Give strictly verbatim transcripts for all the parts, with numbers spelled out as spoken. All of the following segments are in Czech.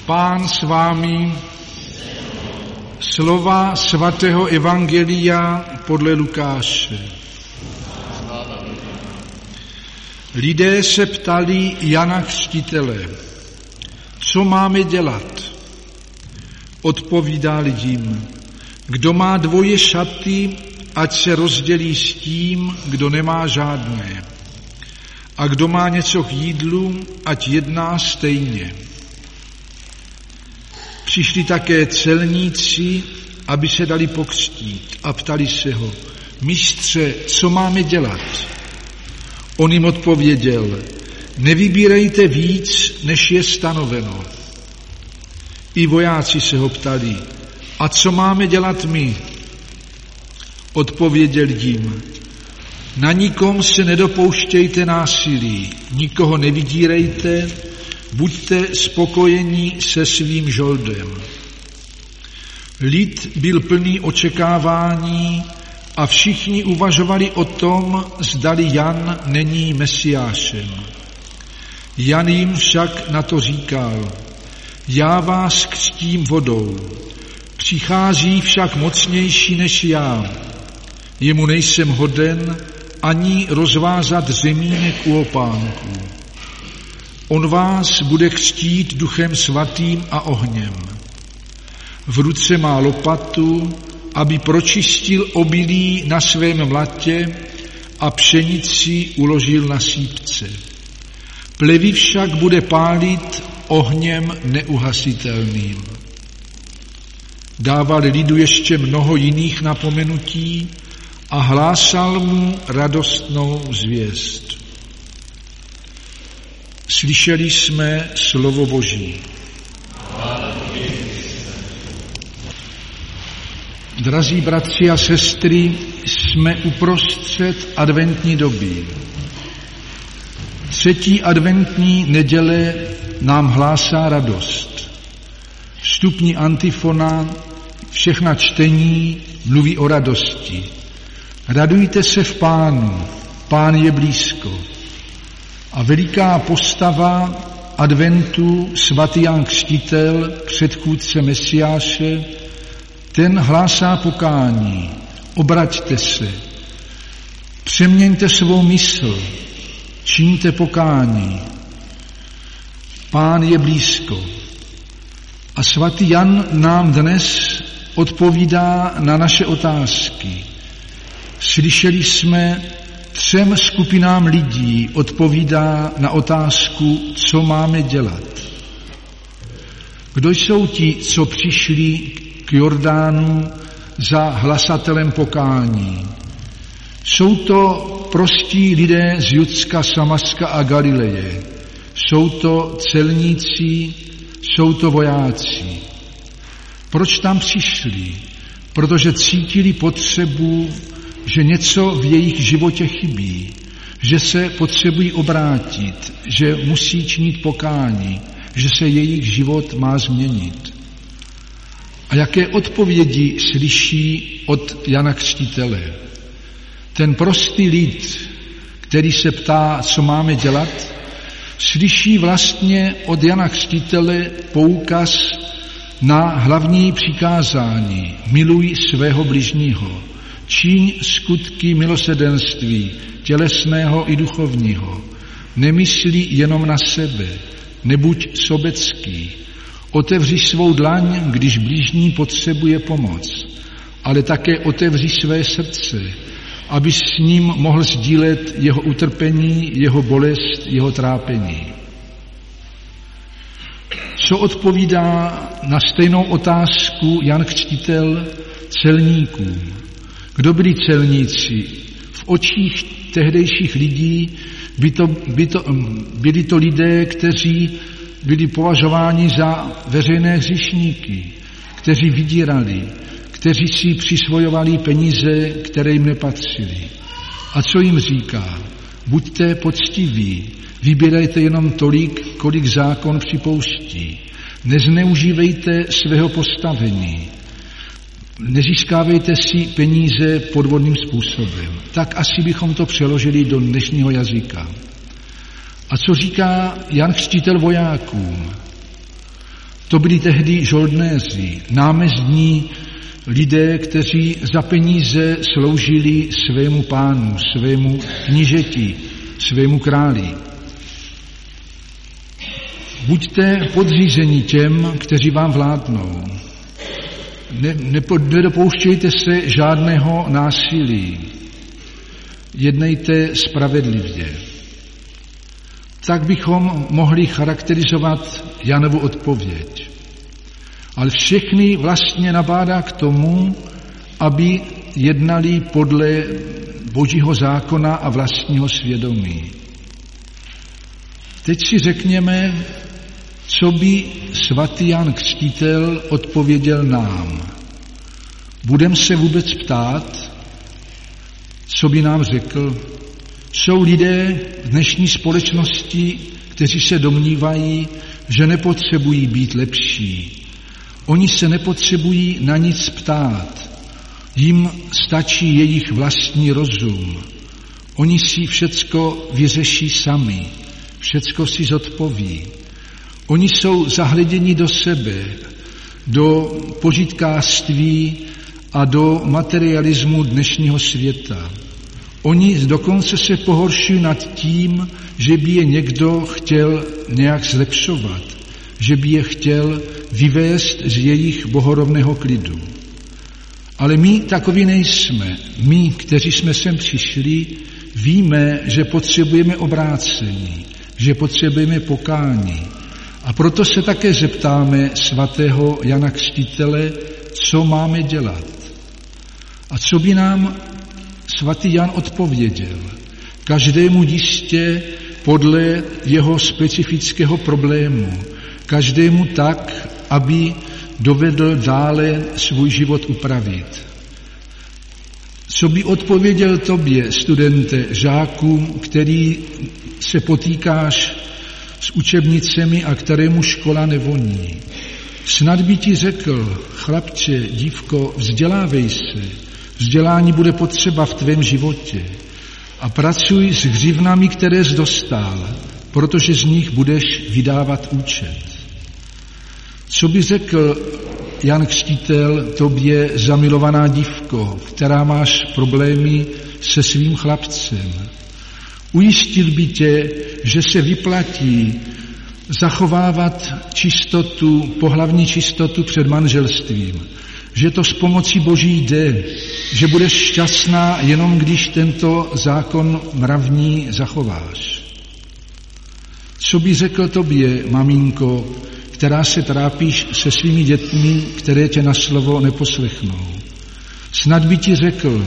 Pán s vámi. Slova svatého evangelia podle Lukáše. Lidé se ptali Jana Křtitele, co máme dělat? Odpovídal jim, kdo má dvoje šaty, ať se rozdělí s tím, kdo nemá žádné. A kdo má něco k jídlu, ať jedná stejně. Přišli také celníci, aby se dali pokřtít, a ptali se ho, mistře, co máme dělat? On jim odpověděl, nevybírejte víc, než je stanoveno. I vojáci se ho ptali, a co máme dělat my? Odpověděl jim, na nikom se nedopouštějte násilí, nikoho nevydírejte, buďte spokojení se svým žoldem. Lid byl plný očekávání a všichni uvažovali o tom, zdali Jan není Mesiášem. Jan jim však na to říkal, já vás křtím vodou, přichází však mocnější než já. Jemu nejsem hoden ani rozvázat řemínek u opánků. On vás bude křtít duchem svatým a ohněm. V ruce má lopatu, aby pročistil obilí na svém mlatě a pšenici uložil na sípce. Plevy však bude pálit ohněm neuhasitelným. Dával lidu ještě mnoho jiných napomenutí a hlásal mu radostnou zvěst. Slyšeli jsme slovo Boží. Drazí bratři a sestry, jsme uprostřed adventní doby. Třetí adventní neděle nám hlásá radost. Vstupní antifona, všechna čtení mluví o radosti. Radujte se v Pánu, Pán je blízko. A veliká postava adventu, svatý Jan Křtitel, předchůdce Mesiáše, ten hlásá pokání, obraťte se, přeměňte svou mysl, čiňte pokání. Pán je blízko. A svatý Jan nám dnes odpovídá na naše otázky. Slyšeli jsme, třem skupinám lidí odpovídá na otázku, co máme dělat. Kdo jsou ti, co přišli k Jordánu za hlasatelem pokání? Jsou to prostí lidé z Judska, Samařska a Galileje. Jsou to celníci, jsou to vojáci. Proč tam přišli? Protože cítili potřebu, že něco v jejich životě chybí, že se potřebují obrátit, že musí činit pokání, že se jejich život má změnit. A jaké odpovědi slyší od Jana Křtitele? Ten prostý lid, který se ptá, co máme dělat, slyší vlastně od Jana Křtitele poukaz na hlavní přikázání. Miluj svého bližního. Čiň skutky milosrdenství, tělesného i duchovního. Nemyslí jenom na sebe, nebuď sobecký. Otevři svou dlaň, když blížní potřebuje pomoc, ale také otevři své srdce, aby s ním mohl sdílet jeho utrpení, jeho bolest, jeho trápení. Co odpovídá na stejnou otázku Jan Křtitel celníkům? Kdo byli celníci? V očích tehdejších lidí by to, by to, byli to lidé, kteří byli považováni za veřejné hříšníky, kteří vydírali, kteří si přisvojovali peníze, které jim nepatřily. A co jim říká? Buďte poctiví, vybírejte jenom tolik, kolik zákon připouští. Nezneužívejte svého postavení. Nezískávejte si peníze podvodným způsobem. Tak asi bychom to přeložili do dnešního jazyka. A co říká Jan Křtitel vojákům? To byli tehdy žoldnéři, námezdní lidé, kteří za peníze sloužili svému pánu, svému knížeti, svému králi. Buďte podřízeni těm, kteří vám vládnou. Ne, nedopouštějte se žádného násilí. Jednejte spravedlivě. Tak bychom mohli charakterizovat Janovu odpověď. Ale všechny vlastně nabádá k tomu, aby jednali podle Božího zákona a vlastního svědomí. Teď si řekněme, co by svatý Jan Křtitel odpověděl nám. Budeme se vůbec ptát, co by nám řekl? Jsou lidé v dnešní společnosti, kteří se domnívají, že nepotřebují být lepší. Oni se nepotřebují na nic ptát. Jim stačí jejich vlastní rozum. Oni si všecko vyřeší sami. Všecko si zodpoví. Oni jsou zahleděni do sebe, do požitkářství a do materialismu dnešního světa. Oni dokonce se pohoršují nad tím, že by je někdo chtěl nějak zlepšovat, že by je chtěl vyvést z jejich bohorovného klidu. Ale my takoví nejsme. My, kteří jsme sem přišli, víme, že potřebujeme obrácení, že potřebujeme pokání. A proto se také zeptáme svatého Jana Křtitele, co máme dělat. A co by nám svatý Jan odpověděl? Každému jistě podle jeho specifického problému. Každému tak, aby dovedl dále svůj život upravit. Co by odpověděl tobě, studente, žáku, který se potýkáš s učebnicemi a kterému škola nevoní? Snad by ti řekl, chlapče, dívko, vzdělávej se, vzdělání bude potřeba v tvém životě a pracuj s hřivnami, které jsi dostal, protože z nich budeš vydávat účet. Co by řekl Jan Křtitel tobě, zamilovaná dívko, která máš problémy se svým chlapcem? Ujistil by tě, že se vyplatí zachovávat čistotu, pohlavní čistotu před manželstvím, že to s pomocí Boží jde, že budeš šťastná jenom když tento zákon mravní zachováš. Co by řekl tobě, maminko, která se trápíš se svými dětmi, které tě na slovo neposlechnou? Snad by ti řekl,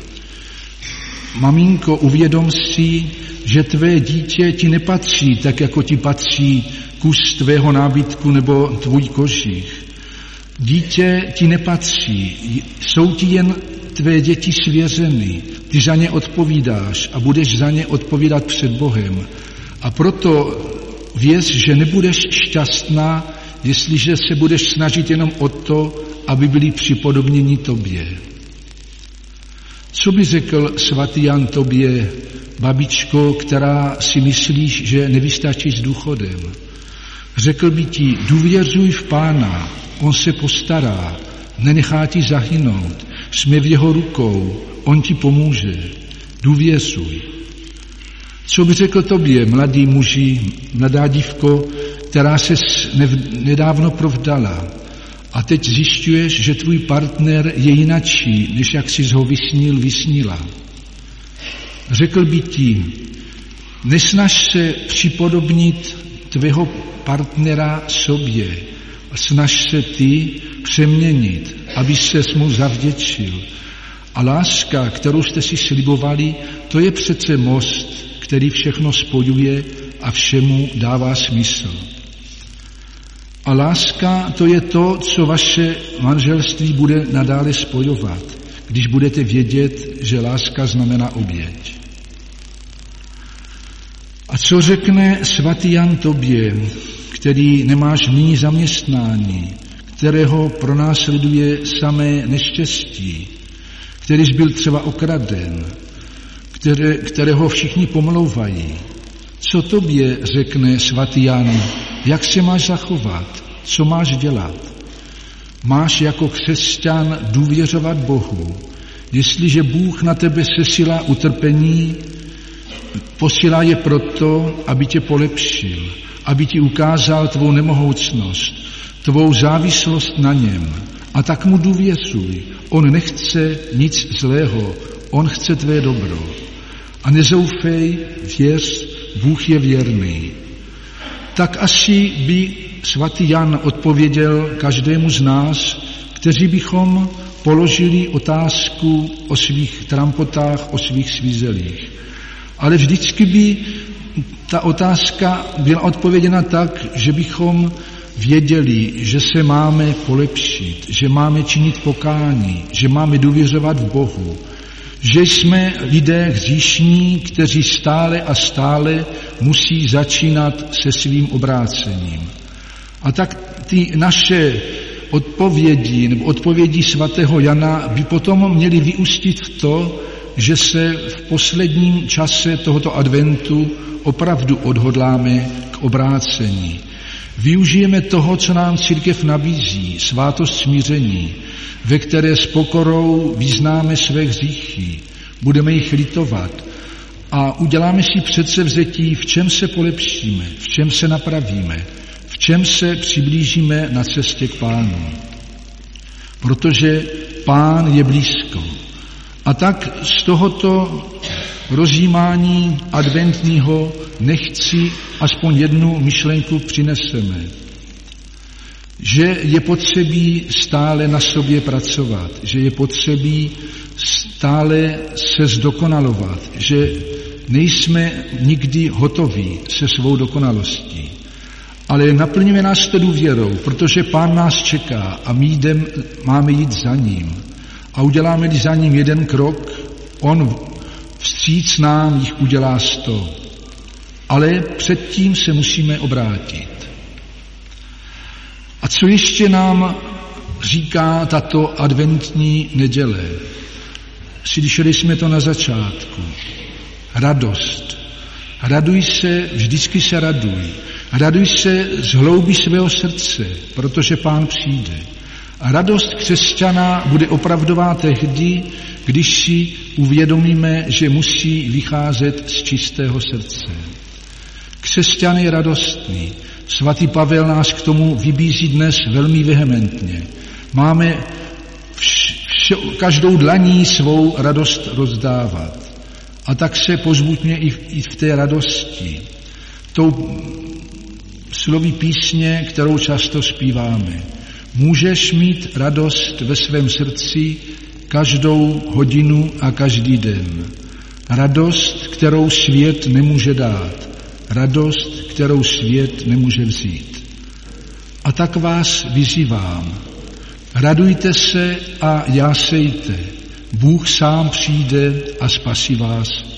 maminko, uvědom si, že tvé dítě ti nepatří tak, jako ti patří kus tvého nábytku nebo tvůj kožich. Dítě ti nepatří, jsou ti jen tvé děti svěřeny, ty za ně odpovídáš a budeš za ně odpovídat před Bohem. A proto věř, že nebudeš šťastná, jestliže se budeš snažit jenom o to, aby byli připodobněni tobě. Co by řekl svatý Jan tobě, babičko, která si myslíš, že nevystačíš s důchodem? Řekl by ti, důvěřuj v Pána, on se postará, nenechá ti zahynout, jsme v jeho rukou, on ti pomůže, důvěřuj. Co by řekl tobě, mladý muži, mladá dívko, která se nedávno provdala a teď zjišťuješ, že tvůj partner je jinačí, než jak jsi ho vysnil, vysnila? Řekl by ti, nesnaž se připodobnit tvého partnera sobě, a snaž se ty přeměnit, aby se mu zavděčil. A láska, kterou jste si slibovali, to je přece most, který všechno spojuje a všemu dává smysl. A láska, to je to, co vaše manželství bude nadále spojovat, když budete vědět, že láska znamená oběť. A co řekne svatý Jan tobě, který nemáš nyní zaměstnání, kterého pronásleduje samé neštěstí, který byl třeba okraden, které, kterého všichni pomlouvají? Co tobě řekne svatý Jan, jak se máš zachovat? co máš dělat. Máš jako křesťan důvěřovat Bohu. Jestliže Bůh na tebe sesílá utrpení, posílá je proto, aby tě polepšil, aby ti ukázal tvou nemohoucnost, tvou závislost na něm. A tak mu důvěřuj. On nechce nic zlého, on chce tvé dobro. A nezoufej, věř, Bůh je věrný. Tak asi by svatý Jan odpověděl každému z nás, kteří bychom položili otázku o svých trampotách, o svých svízelích. Ale vždycky by ta otázka byla odpověděna tak, že bychom věděli, že se máme polepšit, že máme činit pokání, že máme důvěřovat v Bohu, že jsme lidé hříšní, kteří stále a stále musí začínat se svým obrácením. A tak ty naše odpovědi nebo odpovědi svatého Jana by potom měly vyústit v to, že se v posledním čase tohoto adventu opravdu odhodláme k obrácení. Využijeme toho, co nám církev nabízí, svátost smíření, ve které s pokorou vyznáme své hříchy, budeme jich litovat a uděláme si předsevzetí, v čem se polepšíme, v čem se napravíme, v čem se přiblížíme na cestě k Pánu. Protože Pán je blízko. A tak z tohoto rozjímání adventního nechci aspoň jednu myšlenku přineseme. Že je potřebí stále na sobě pracovat, že je potřebí stále se zdokonalovat, že nejsme nikdy hotoví se svou dokonalostí. Ale naplňuje nás to důvěrou, protože Pán nás čeká a my jdem, máme jít za ním. A uděláme-li za ním jeden krok, on vstříc nám jich udělá sto. Ale předtím se musíme obrátit. A co ještě nám říká tato adventní neděle? Slyšeli jsme to na začátku. Radost. Raduj se, vždycky se raduj. Raduj se z hloubi svého srdce, protože Pán přijde. A radost křesťana bude opravdová tehdy, když si uvědomíme, že musí vycházet z čistého srdce. Křesťan je radostný. Svatý Pavel nás k tomu vybízí dnes velmi vehementně. Máme vš- vš- každou dlaní svou radost rozdávat. A tak se pozbuďme i v, i v té radosti. Tou sloví písně, kterou často zpíváme. Můžeš mít radost ve svém srdci každou hodinu a každý den. Radost, kterou svět nemůže dát. Radost, kterou svět nemůže vzít. A tak vás vyzývám. Radujte se a jásejte. Bůh sám přijde a spasí vás